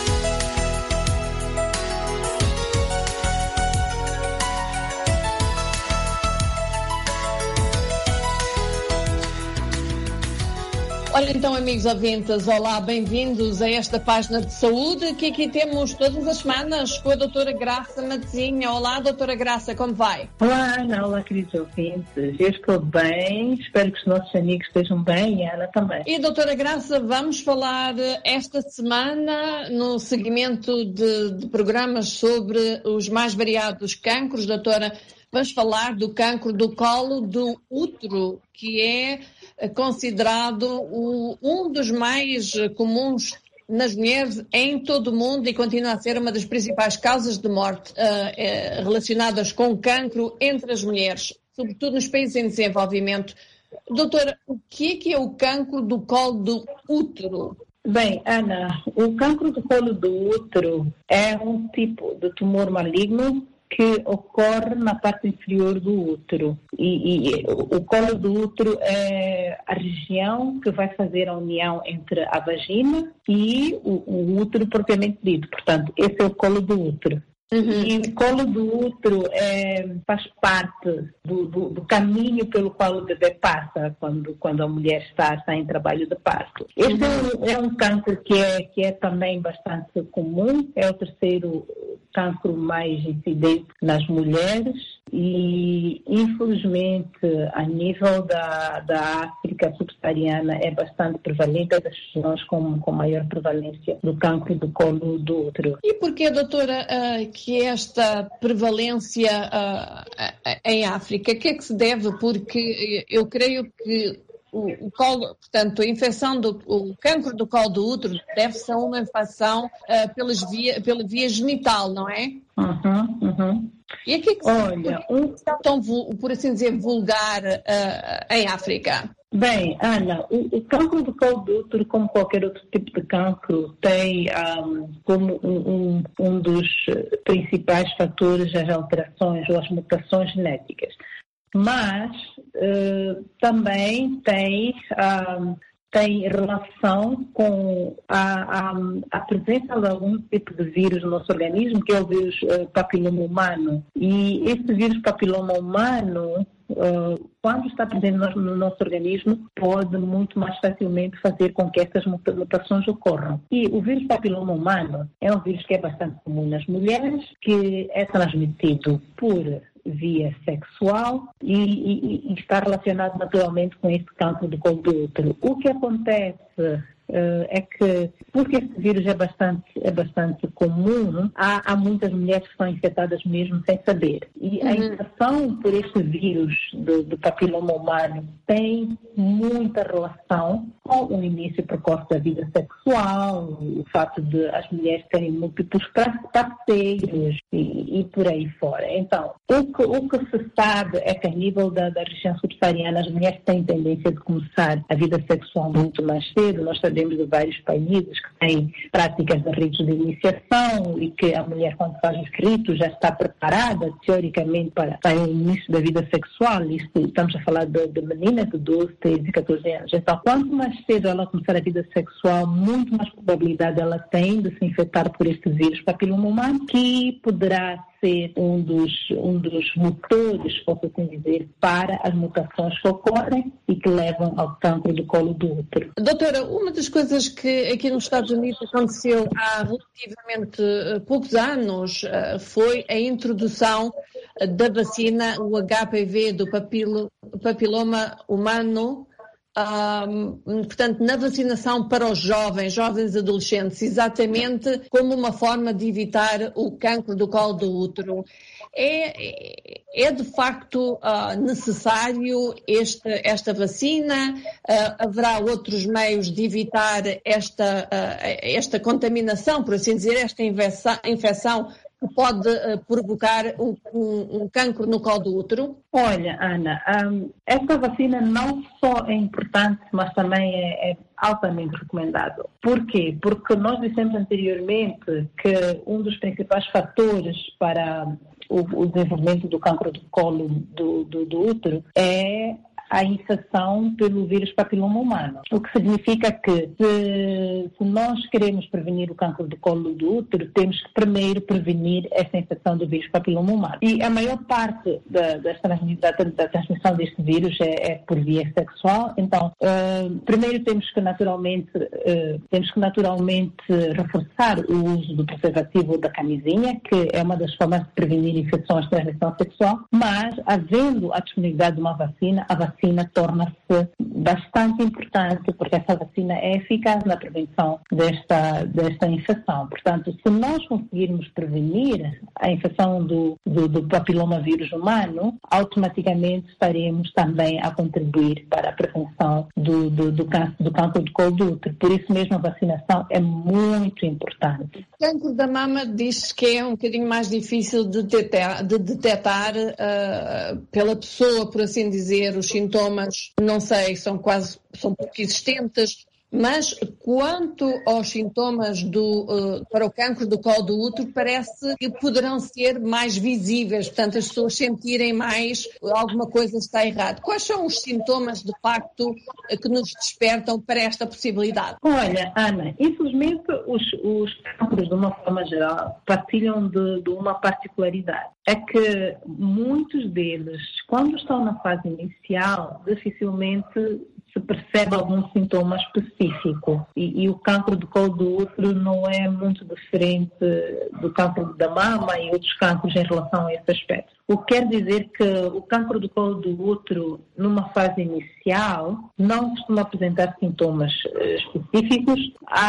Olha então, amigos ouvintes, olá, bem-vindos a esta página de saúde que aqui temos todas as semanas com a doutora Graça Matezinha. Olá, doutora Graça, como vai? Olá, Ana, olá, queridos ouvintes. Eu estou bem, espero que os nossos amigos estejam bem e a Ana também. E, doutora Graça, vamos falar esta semana no seguimento de programas sobre os mais variados cancros, doutora. Vamos falar do cancro do colo do útero, que é considerado um dos mais comuns nas mulheres em todo o mundo e continua a ser uma das principais causas de morte relacionadas com o cancro entre as mulheres, sobretudo nos países em desenvolvimento. Doutora, o que é o cancro do colo do útero? Bem, Ana, o cancro do colo do útero é um tipo de tumor maligno que ocorre na parte inferior do útero. E o colo do útero é a região que vai fazer a união entre a vagina e o útero propriamente dito. Portanto, esse é o colo do útero. Uhum. E o colo do útero faz parte do caminho pelo qual o bebê passa quando a mulher está em trabalho de parto. Este é um câncer que é também bastante comum, é o terceiro cancro mais incidente nas mulheres e, infelizmente, a nível da África subsaariana é bastante prevalente, é das regiões com maior prevalência do cancro do colo do útero. E porquê, doutora, que esta prevalência em África? O que é que se deve? Porque eu creio que o colo, portanto, a infecção o cancro do colo do útero deve-se a uma infecção pela via genital, não é? Uhum. E aqui que se tão, por assim dizer, vulgar em África? Bem, Ana, o cancro do colo do útero, como qualquer outro tipo de cancro, tem como um dos principais fatores as alterações ou as mutações genéticas. Mas também tem relação com a presença de algum tipo de vírus no nosso organismo, que é o vírus papiloma humano. E esse vírus papiloma humano, quando está presente no nosso organismo, pode muito mais facilmente fazer com que essas mutações ocorram. E o vírus papiloma humano é um vírus que é bastante comum nas mulheres, que é transmitido por via sexual e está relacionado naturalmente com este cancro do colo do útero. O que acontece é que, porque este vírus é bastante comum, há muitas mulheres que são infectadas mesmo sem saber. E a infecção por este vírus do papiloma humano tem muita relação com o início precoce da vida sexual, o fato de as mulheres terem múltiplos parceiros e por aí fora. Então, o que se sabe é que a nível da região subsaariana as mulheres têm tendência de começar a vida sexual muito mais cedo. Nós sabemos de vários países que têm práticas de ritos de iniciação e que a mulher, quando faz os ritos, já está preparada, teoricamente, para o início da vida sexual. Estamos a falar de meninas de 12, 13 e 14 anos. Então, quanto mais cedo cedo ela começar a vida sexual, muito mais probabilidade ela tem de se infectar por este vírus papiloma humano, que poderá ser um dos motores, posso assim dizer, para as mutações que ocorrem e que levam ao cancro do colo do útero. Doutora, uma das coisas que aqui nos Estados Unidos aconteceu há relativamente poucos anos foi a introdução da vacina, o HPV do papiloma humano, portanto, na vacinação para os jovens adolescentes, exatamente como uma forma de evitar o cancro do colo do útero. É de facto necessário esta vacina? Haverá outros meios de evitar esta contaminação, por assim dizer, esta infecção que pode provocar um cancro no colo do útero? Olha, Ana, esta vacina não só é importante, mas também é altamente recomendado. Por quê? Porque nós dissemos anteriormente que um dos principais fatores para o desenvolvimento do cancro do colo do útero é a infecção pelo vírus papiloma humano. O que significa que se nós queremos prevenir o cancro do colo do útero, temos que primeiro prevenir essa infecção do vírus papiloma humano. E a maior parte da transmissão deste vírus é por via sexual. Então, primeiro temos que naturalmente reforçar o uso do preservativo ou da camisinha, que é uma das formas de prevenir infecções de transmissão sexual, mas havendo a disponibilidade de uma vacina, a vacina torna-se bastante importante, porque essa vacina é eficaz na prevenção desta infecção. Portanto, se nós conseguirmos prevenir a infecção do papilomavírus humano, automaticamente estaremos também a contribuir para a prevenção do cancro do colo do útero. Por isso mesmo a vacinação é muito importante. O cancro da mama diz que é um bocadinho mais difícil de detectar pela pessoa, por assim dizer. Os sintomas, não sei, são pouco existentes, mas quanto aos sintomas para o cancro do colo do útero, parece que poderão ser mais visíveis, portanto as pessoas sentirem mais alguma coisa está errada. Quais são os sintomas, de facto, que nos despertam para esta possibilidade? Olha, Ana, infelizmente os cancros, de uma forma geral, partilham de uma particularidade. É que muitos deles, quando estão na fase inicial, dificilmente se percebe algum sintoma específico. E o cancro do colo do útero não é muito diferente do cancro da mama e outros cancros em relação a esse aspecto. O que quer dizer que o cancro do colo do útero, numa fase inicial, não costuma apresentar sintomas específicos.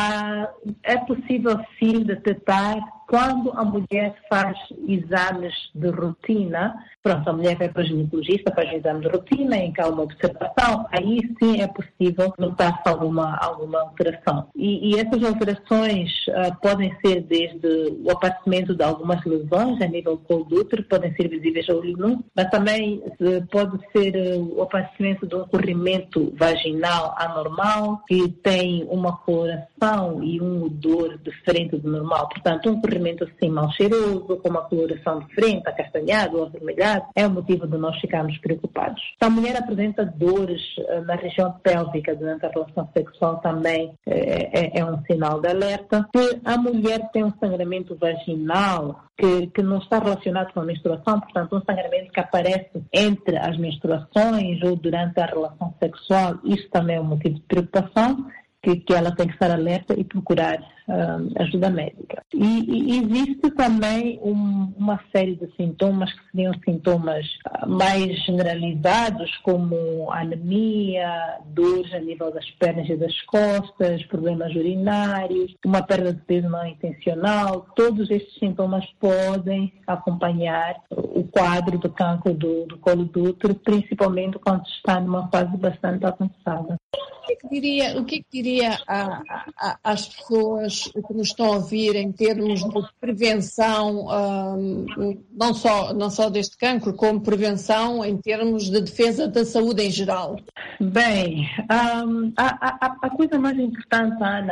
É possível, sim, detectar quando a mulher faz exames de rotina. Pronto, a mulher vai para o ginecologista, faz um exame de rotina, em que há uma observação, aí sim é possível notar-se alguma alteração. E essas alterações podem ser desde o aparecimento de algumas lesões a nível do colo do útero, podem ser visíveis ao olho nu, mas também pode ser o aparecimento de um corrimento vaginal anormal, que tem uma coloração e um odor diferente do normal. Portanto, um corrimento assim mal cheiroso, com uma coloração diferente, acastanhado ou avermelhado, é o motivo de nós ficarmos preocupados. Se a mulher apresenta dores na região pélvica durante a relação sexual, também é um sinal de alerta. Se a mulher tem um sangramento vaginal que não está relacionado com a menstruação, portanto, um sangramento que aparece entre as menstruações ou durante a relação sexual, isso também é um motivo de preocupação, que ela tem que estar alerta e procurar ajuda médica. E existe também uma série de sintomas que seriam sintomas mais generalizados, como anemia, dores a nível das pernas e das costas, problemas urinários, uma perda de peso não intencional. Todos estes sintomas podem acompanhar o quadro do cancro do colo do útero, principalmente quando está numa fase bastante avançada. O que diria às pessoas que nos estão a ouvir em termos de prevenção, não só deste cancro, como prevenção em termos de defesa da saúde em geral? Bem, a coisa mais importante, Ana,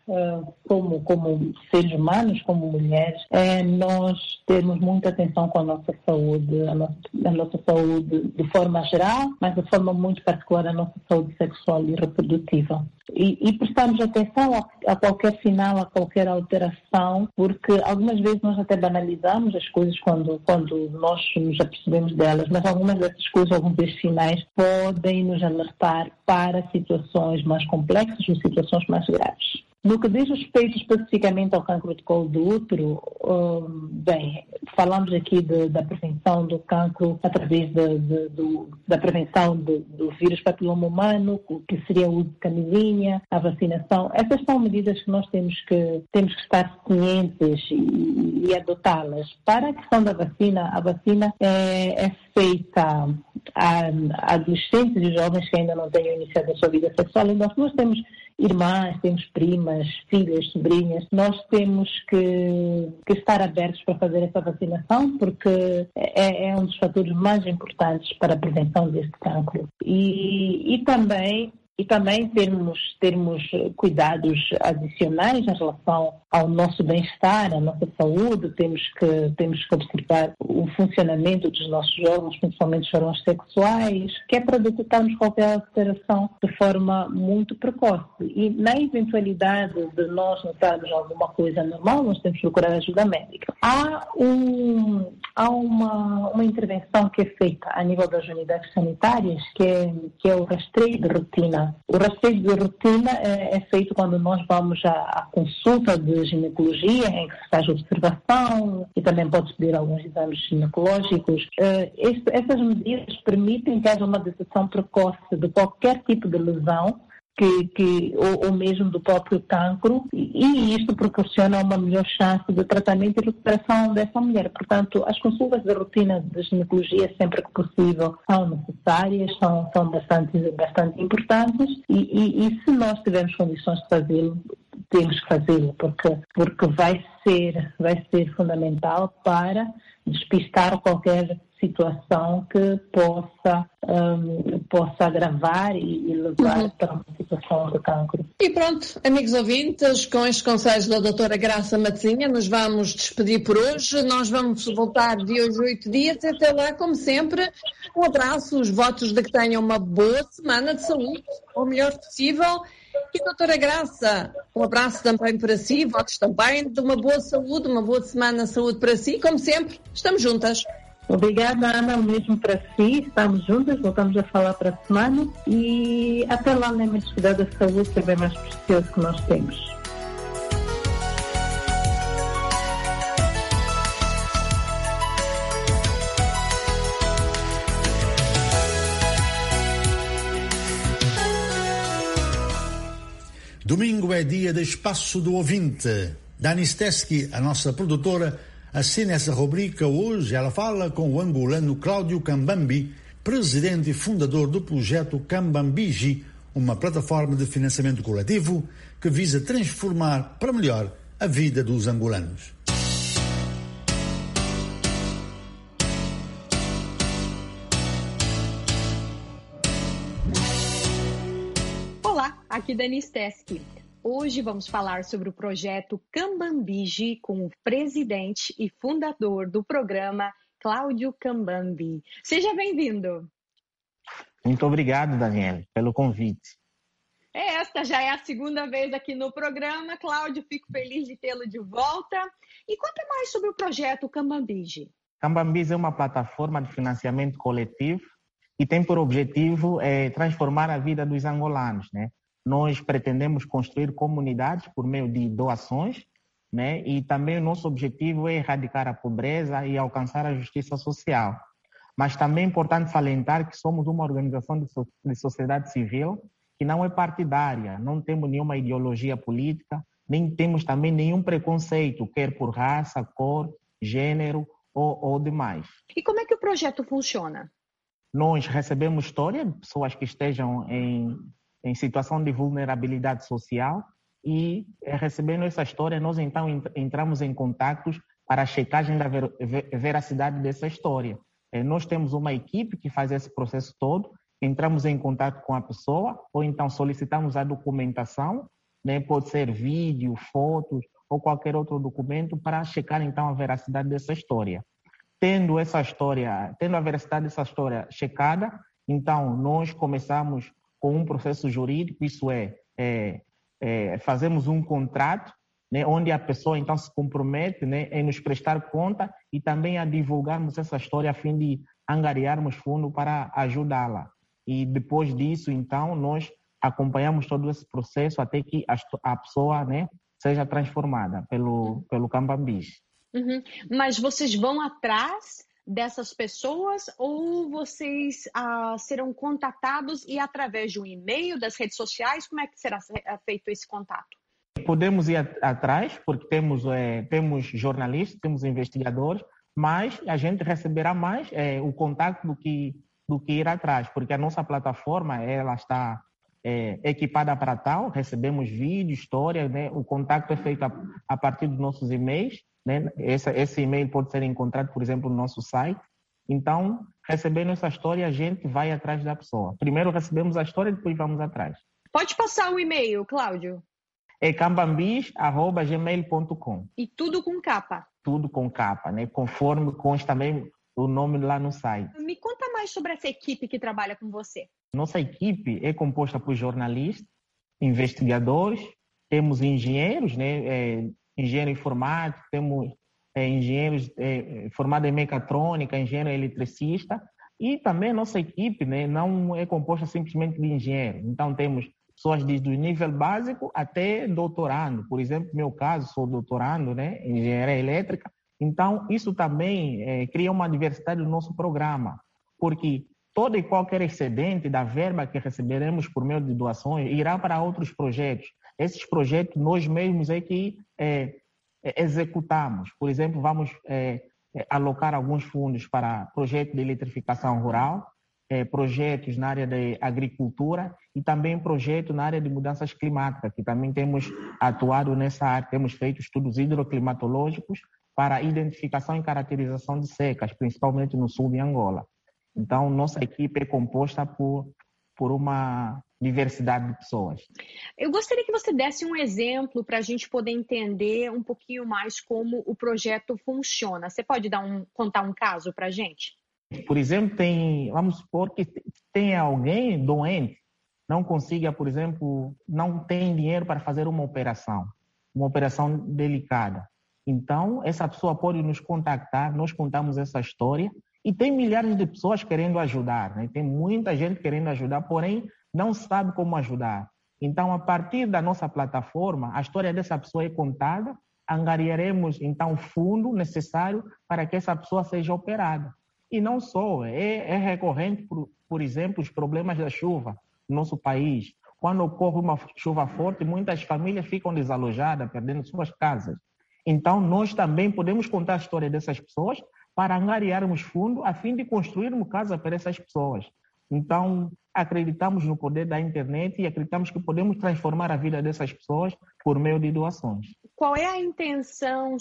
como seres humanos, como mulheres, nós termos muita atenção com a nossa saúde, a nossa saúde de forma geral, mas de forma muito particular a nossa saúde sexual e reprodutiva. E prestarmos atenção a qualquer sinal, a qualquer alteração, porque algumas vezes nós até banalizamos as coisas quando nós nos apercebemos delas, mas algumas dessas coisas, alguns desses sinais podem nos alertar para situações mais complexas ou situações mais graves. No que diz respeito especificamente ao cancro de colo do útero, falamos aqui da prevenção do cancro através da prevenção do vírus papiloma humano, que seria o uso de camisinha, a vacinação. Essas são medidas que nós temos que estar cientes e adotá-las. Para a questão da vacina, a vacina é feita a adolescentes e jovens que ainda não tenham iniciado a sua vida sexual. E nós temos irmãs, temos primas, filhas, sobrinhas. Nós temos que estar abertos para fazer essa vacinação, porque é um dos fatores mais importantes para a prevenção deste cancro. E também termos cuidados adicionais em relação ao nosso bem-estar, à nossa saúde. Temos que observar o funcionamento dos nossos órgãos, principalmente os órgãos sexuais, que é para detectarmos qualquer alteração de forma muito precoce. E na eventualidade de nós notarmos alguma coisa anormal, nós temos que procurar ajuda médica. Há uma intervenção que é feita a nível das unidades sanitárias, que é o rastreio de rotina. O rastreio de rotina é feito quando nós vamos à consulta de ginecologia, em que se faz observação e também pode pedir alguns exames ginecológicos. Essas medidas permitem que haja uma detecção precoce de qualquer tipo de lesão, ou mesmo do próprio cancro, e isto proporciona uma melhor chance de tratamento e recuperação dessa mulher. Portanto, as consultas de rotina de ginecologia, sempre que possível, são necessárias, são bastante importantes, e se nós tivermos condições de fazê-lo, temos que fazê-lo, porque vai ser fundamental para despistar qualquer situação que possa agravar e levar para uma situação de cancro. E pronto, amigos ouvintes, com estes conselhos da doutora Graça Matezinha, nos vamos despedir por hoje. Nós vamos voltar de hoje a 8 dias. Até lá, como sempre, um abraço, os votos de que tenham uma boa semana de saúde, o melhor possível. E doutora Graça, um abraço também para si, votos também de uma boa saúde, uma boa semana de saúde para si. Como sempre, estamos juntas. Obrigada, Ana, o mesmo para si. Estamos juntas, voltamos a falar para a semana e até lá, lembre-se de cuidar da saúde, que é bem mais precioso que nós temos. Domingo é dia de Espaço do Ouvinte. Dani Steski, a nossa produtora, assina essa rubrica hoje. Ela fala com o angolano Cláudio Kambambi, presidente e fundador do projeto Kambambiji, uma plataforma de financiamento coletivo que visa transformar para melhor a vida dos angolanos. Olá, aqui Dani Steski. Hoje vamos falar sobre o projeto Kambambiji com o presidente e fundador do programa, Cláudio Kambambi. Seja bem-vindo. Muito obrigado, Daniela, pelo convite. Esta já é a segunda vez aqui no programa, Cláudio. Fico feliz de tê-lo de volta. E conta mais sobre o projeto Kambambiji. Kambambiji é uma plataforma de financiamento coletivo e tem por objetivo transformar a vida dos angolanos, né? Nós pretendemos construir comunidades por meio de doações, né? E também o nosso objetivo é erradicar a pobreza e alcançar a justiça social. Mas também é importante salientar que somos uma organização de sociedade civil que não é partidária, não temos nenhuma ideologia política, nem temos também nenhum preconceito, quer por raça, cor, gênero ou demais. E como é que o projeto funciona? Nós recebemos histórias de pessoas que estejam em situação de vulnerabilidade social e, recebendo essa história, nós então entramos em contactos para a checagem da veracidade dessa história. Nós temos uma equipe que faz esse processo todo, entramos em contato com a pessoa ou então solicitamos a documentação né? Pode ser vídeo, fotos ou qualquer outro documento para checar então a veracidade dessa história. Tendo a veracidade dessa história checada, então nós começamos com um processo jurídico, isso fazemos um contrato, né, onde a pessoa então se compromete, né, em nos prestar conta e também a divulgarmos essa história a fim de angariarmos fundo para ajudá-la. E depois disso, então, nós acompanhamos todo esse processo até que a pessoa, né, seja transformada pelo Cambambis. Uhum. Mas vocês vão atrás dessas pessoas ou vocês serão contatados e através de um e-mail, das redes sociais, como é que será feito esse contato? Podemos ir atrás, porque temos jornalistas, temos investigadores, mas a gente receberá mais o contato do que ir atrás, porque a nossa plataforma ela está equipada para tal, recebemos vídeo, história, né? O contato é feito a partir dos nossos e-mails, né? Esse e-mail pode ser encontrado, por exemplo, no nosso site. Então, recebendo essa história, a gente vai atrás da pessoa. Primeiro recebemos a história, depois vamos atrás. Pode passar o e-mail, Cláudio. É cambambis@gmail.com. E tudo com capa? Tudo com capa, né? Conforme consta também o nome lá no site. Me conta mais sobre essa equipe que trabalha com você. Nossa equipe é composta por jornalistas, investigadores, temos engenheiros, né? Engenheiro informático, temos engenheiros formados em mecatrônica, engenheiro eletricista, e também nossa equipe, né, não é composta simplesmente de engenheiros. Então temos pessoas desde o nível básico até doutorando. Por exemplo, no meu caso, sou doutorando, né, em engenharia elétrica. Então isso também cria uma diversidade no nosso programa, porque todo e qualquer excedente da verba que receberemos por meio de doações irá para outros projetos. Esses projetos nós mesmos é que executamos. Por exemplo, vamos alocar alguns fundos para projetos de eletrificação rural, projetos na área de agricultura e também projetos na área de mudanças climáticas, que também temos atuado nessa área. Temos feito estudos hidroclimatológicos para identificação e caracterização de secas, principalmente no sul de Angola. Então, nossa equipe é composta por uma diversidade de pessoas. Eu gostaria que você desse um exemplo para a gente poder entender um pouquinho mais como o projeto funciona. Você pode contar um caso para a gente? Por exemplo, vamos supor que tem alguém doente, não consiga, por exemplo, não tem dinheiro para fazer uma operação delicada. Então, essa pessoa pode nos contactar, nós contamos essa história e tem milhares de pessoas querendo ajudar, né? Tem muita gente querendo ajudar, porém não sabe como ajudar. Então, a partir da nossa plataforma, a história dessa pessoa é contada, angariaremos então o fundo necessário para que essa pessoa seja operada. E não só, é recorrente, por exemplo, os problemas da chuva no nosso país. Quando ocorre uma chuva forte, muitas famílias ficam desalojadas, perdendo suas casas. Então, nós também podemos contar a história dessas pessoas para angariarmos fundo a fim de construirmos casa para essas pessoas. Então, acreditamos no poder da internet e acreditamos que podemos transformar a vida dessas pessoas por meio de doações. Qual é a intenção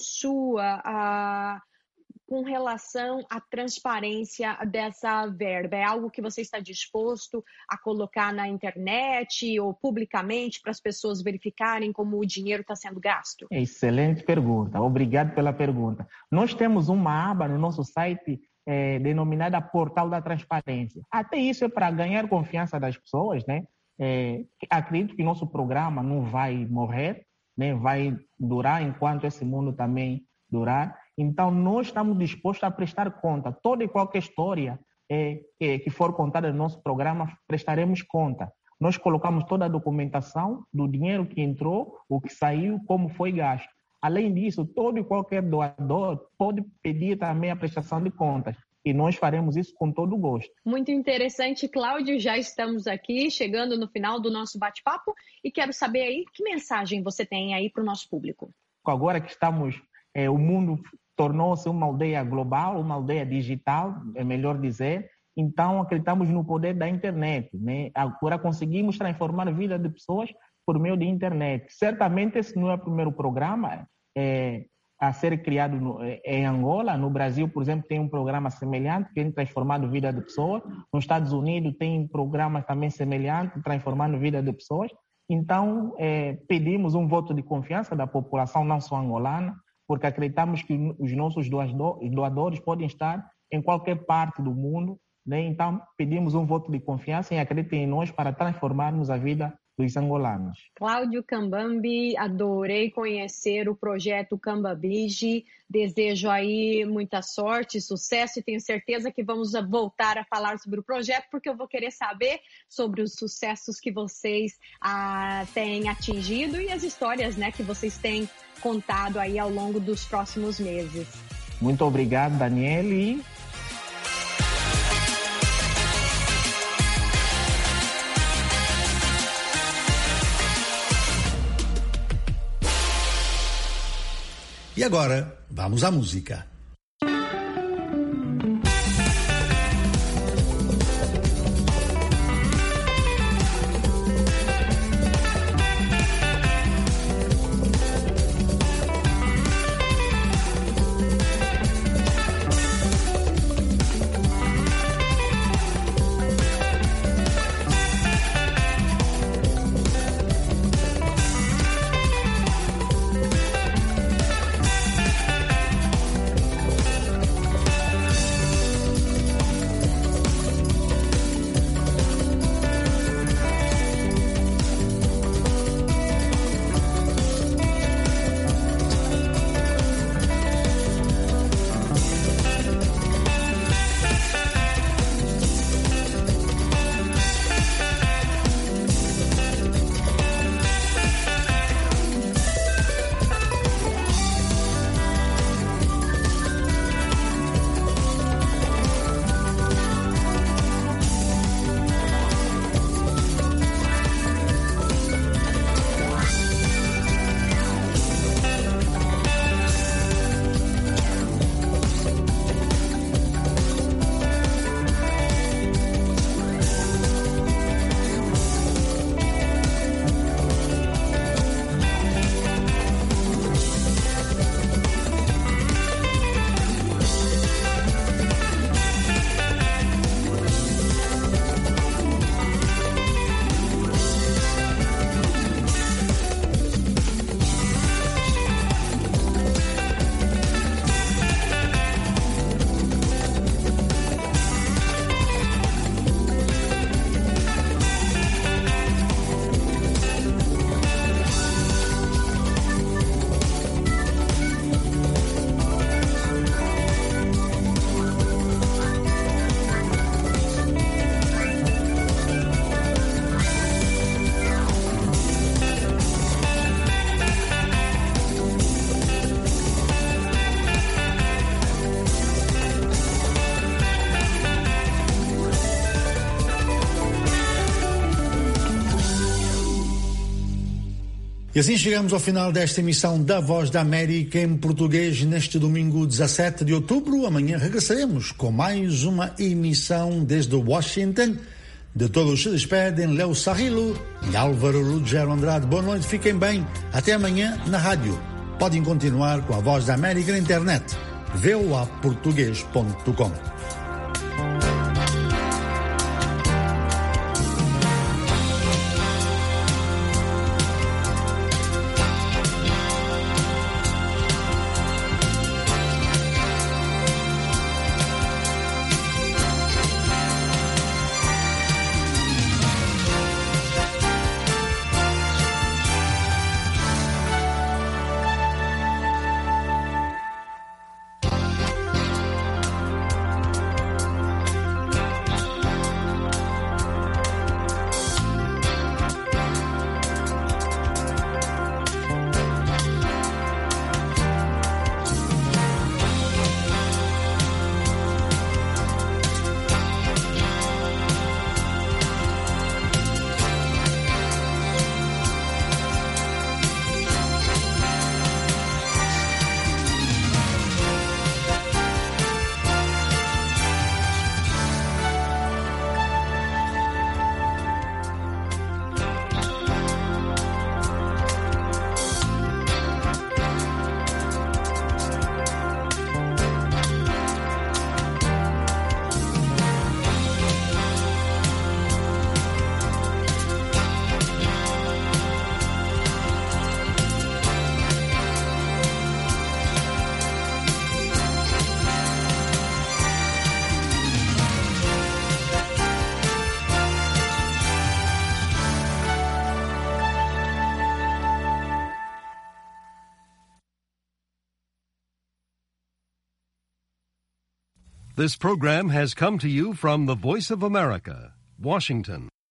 sua com relação à transparência dessa verba? É algo que você está disposto a colocar na internet ou publicamente para as pessoas verificarem como o dinheiro está sendo gasto? Excelente pergunta. Obrigado pela pergunta. Nós temos uma aba no nosso site denominada Portal da Transparência. Até isso é para ganhar confiança das pessoas, né? Acredito que nosso programa não vai morrer, né? Vai durar enquanto esse mundo também durar. Então, nós estamos dispostos a prestar conta. Toda e qualquer história que for contada no nosso programa, prestaremos conta. Nós colocamos toda a documentação do dinheiro que entrou, o que saiu, como foi gasto. Além disso, todo e qualquer doador pode pedir também a prestação de contas. E nós faremos isso com todo o gosto. Muito interessante, Cláudio. Já estamos aqui, chegando no final do nosso bate-papo. E quero saber aí, que mensagem você tem aí para o nosso público? Agora que estamos... o mundo tornou-se uma aldeia global, uma aldeia digital, é melhor dizer. Então, acreditamos no poder da internet, né? Agora conseguimos transformar a vida de pessoas por meio da internet. Certamente esse não é o primeiro programa a ser criado em Angola. No Brasil, por exemplo, tem um programa semelhante que tem transformado a vida de pessoas. Nos Estados Unidos tem programas também semelhantes, transformando a vida de pessoas. Então, pedimos um voto de confiança da população não só angolana, porque acreditamos que os nossos doadores podem estar em qualquer parte do mundo, né? Então, pedimos um voto de confiança e acreditem em nós para transformarmos a vida dos angolanos. Cláudio Kambambi, adorei conhecer o projeto Kambambiji, desejo aí muita sorte, sucesso e tenho certeza que vamos voltar a falar sobre o projeto porque eu vou querer saber sobre os sucessos que vocês têm atingido e as histórias, né, que vocês têm contado aí ao longo dos próximos meses. Muito obrigado, Daniele. E agora, vamos à música. E assim chegamos ao final desta emissão da Voz da América em português neste domingo 17 de outubro. Amanhã regressaremos com mais uma emissão desde Washington. De todos se despedem Léo Sarrilo e Álvaro Ruggiero Andrade. Boa noite, fiquem bem. Até amanhã na rádio. Podem continuar com a Voz da América na internet. voaportugues.com. This program has come to you from the Voice of America, Washington.